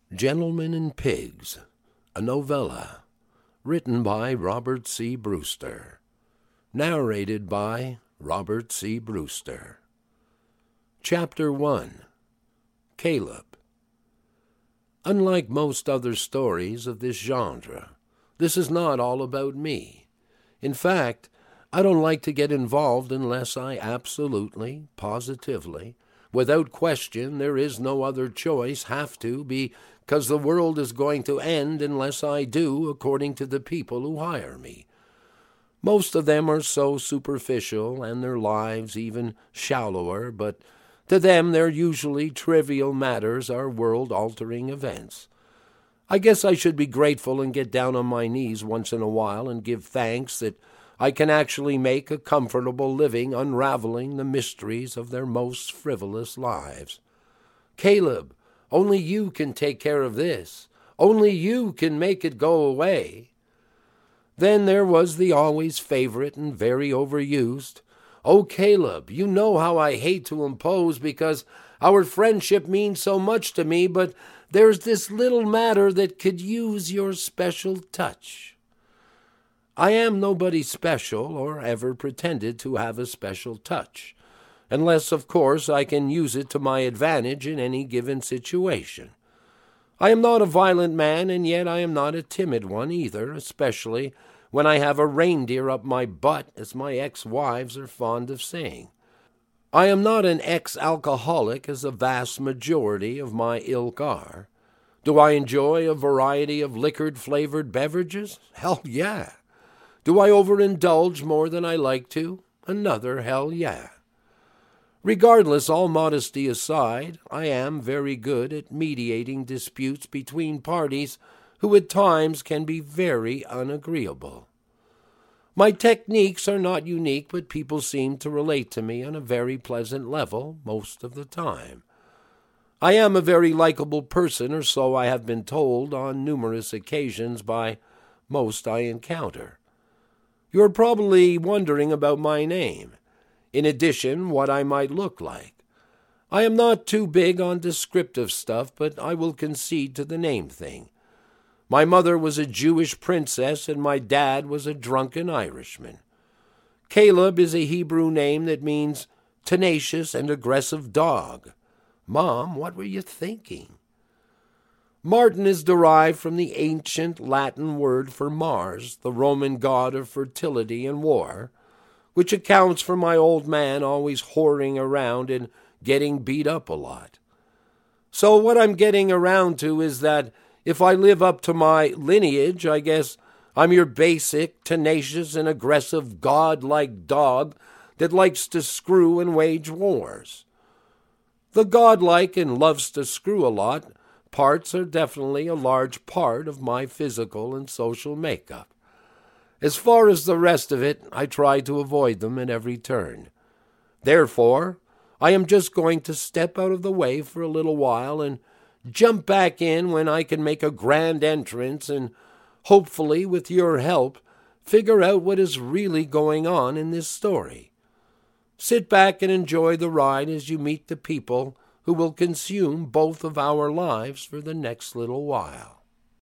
Gentlemen and Pigs, a novella, written by Robert C. Brewster, narrated by Robert C. Brewster. Chapter 1. Caleb. Unlike most other stories of this genre, this is not all about me. In fact, I don't like to get involved unless I absolutely, positively, without question, there is no other choice, have to, because the world is going to end unless I do, according to the people who hire me. Most of them are so superficial, and their lives even shallower, but to them they're usually trivial matters are world-altering events. I guess I should be grateful and get down on my knees once in a while and give thanks that I can actually make a comfortable living unraveling the mysteries of their most frivolous lives. Caleb, only you can take care of this. Only you can make it go away. Then there was the always favorite and very overused, "Oh, Caleb, you know how I hate to impose because our friendship means so much to me, but there's this little matter that could use your special touch." I am nobody special or ever pretended to have a special touch, unless, of course, I can use it to my advantage in any given situation. I am not a violent man, and yet I am not a timid one either, especially when I have a reindeer up my butt, as my ex-wives are fond of saying. I am not an ex-alcoholic, as a vast majority of my ilk are. Do I enjoy a variety of liquor-flavored beverages? Hell yeah. Do I overindulge more than I like to? Another hell yeah. Regardless, all modesty aside, I am very good at mediating disputes between parties who at times can be very unagreeable. My techniques are not unique, but people seem to relate to me on a very pleasant level most of the time. I am a very likable person, or so I have been told on numerous occasions by most I encounter. You are probably wondering about my name. In addition, what I might look like. I am not too big on descriptive stuff, but I will concede to the name thing. My mother was a Jewish princess, and my dad was a drunken Irishman. Caleb is a Hebrew name that means tenacious and aggressive dog. Mom, what were you thinking? Martin is derived from the ancient Latin word for Mars, the Roman god of fertility and war, which accounts for my old man always whoring around and getting beat up a lot. So what I'm getting around to is that if I live up to my lineage, I guess I'm your basic, tenacious, and aggressive god-like dog that likes to screw and wage wars. The godlike and loves to screw a lot parts are definitely a large part of my physical and social makeup. As far as the rest of it, I try to avoid them at every turn. Therefore, I am just going to step out of the way for a little while and jump back in when I can make a grand entrance and, hopefully with your help, figure out what is really going on in this story. Sit back and enjoy the ride as you meet the people who will consume both of our lives for the next little while.